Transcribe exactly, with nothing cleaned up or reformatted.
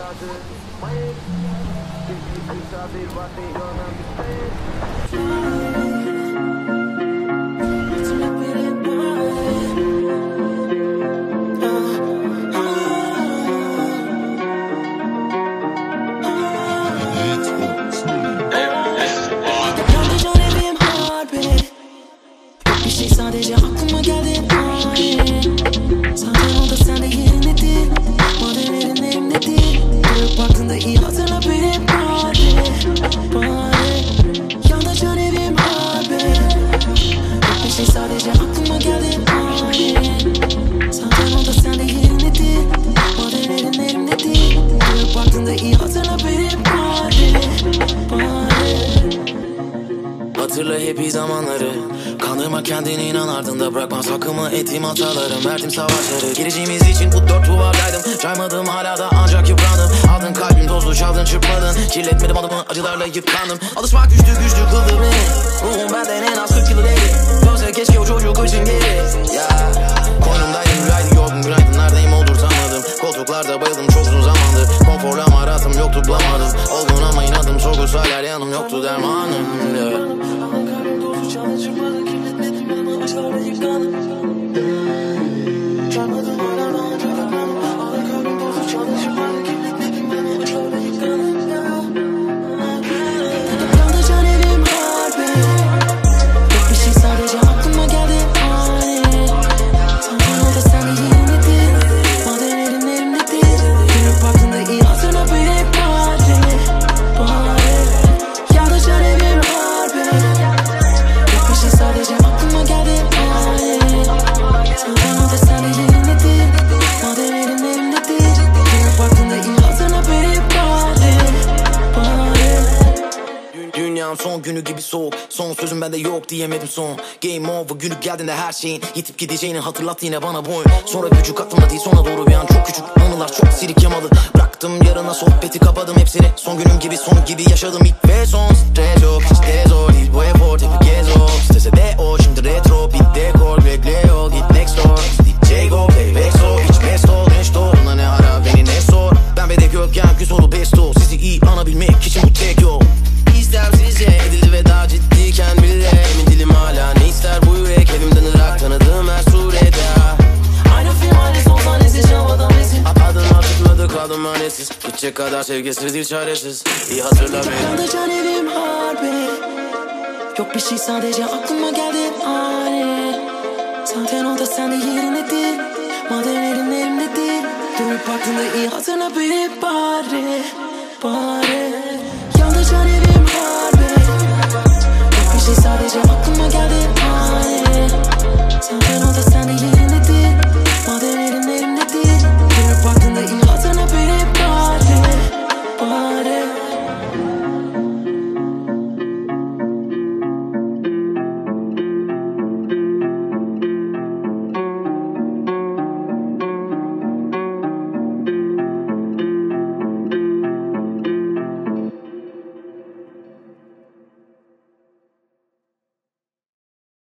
Sadece aklıma geldin ani. Zaten o da sende yerine değil. Madenlerin elimde değil. Dönüp baktığında iyi hatırla beni bari. Bari yalnızca evim harbi. Yok bir şey sadece aklıma geldin ani. Zaten o da sende yerine değil. Madenlerin elimde değil. Dönüp baktığında iyi hatırla beni bari. Bari hatırla hep iyi zamanları. Kandırma kendini, inan ardında bırakmaz hakkımı, ettiğim hatalarım, verdim savaşları. Geleceğimiz için bu dört duvardaydım. Caymadım hala da ancak yıprandım. Aldın kalbim tozlu, çaldın çırpmadın. Kirletmedim adımı, acılarla yıkandım. Alışmak güçlü güçlü kıldı beni. Ruhum benden en az kırk yıl ileri. Dönse keşke o çocuk için geri. Ya koynumdaydım, gülaydı yorgun, günaydınlardayım oldurtamadım. Koltuklarda bayıldım çok uzun zamandır. Konforlu ama rahatım yoktu, bulamadım. Olgun ama inadım, sorgusal her yanım yoktu dermanım. Yeah. Çırpmadım, kirletmedim bana, acılarla yıkandım. Çarpmadım hala bana, çarpmadım. Ağla kalbim bozuk, çaldı çırpmadım, kirletmedim bana, acılarla yıkandım. Yalnızca evim harbi. Yok bir şey sadece aklıma geldi ani. Zaten o da sende yerine değil. Madenlerin elimde değil. Dönüp baktığında iyi hatırla beni bari. Bari yalnızca evim harbi. Sadece aklıma geldi ani. Zaten o da sende yerine değil. Madenlerin elimde değil. Dönüp baktığında iyi hatırla beni bari. Bari dünyam son günü gibi soğuk. Son sözüm bende yok diyemedim son. Game over günü geldiğinde her şeyin yitip gideceğini hatırlat yine bana boyun. Sonra küçük aklımda değil, sonra doğru bir an çok küçük anılar, çok silik yamalı. Bıraktım yarına sohbeti, kapadım hepsini. Son günüm gibi son gibi yaşadım ilk ve son. Stres yok, hiç de zor değil bu efor, tek bir kez o. Strese de o, şimdi retro bir dekor. Bekle ol, git next door. D J go, play Vexo, hiç best ol, neş ol. Buna ne ara, beni ne sor. Ben bedek yokken güz olu besto. Sizi iyi anabilmek için bu tek yol. İstemsizce edildi veda ciddiyken bile. Emin dilim hala ne ister bu yürek. Evimden ırak tanıdığım her surede. Aynı film aynı son sahnesi, şavadan resim. Adına tutmadı kaldım manesiz. Gidecek kadar sevgisiz değil çaresiz. İyi hatırla beni. Yalnızca evim harbi. Yok bir şey sadece aklıma geldi ani. Zaten o da sende yerine değil. Madenlerin elimde değil. Dönüp baktığında iyi hatırla beni bari. Bari yalnızca evim harbi. Yok bir şey sadece aklıma geldi ani. Zaten o da sende yerine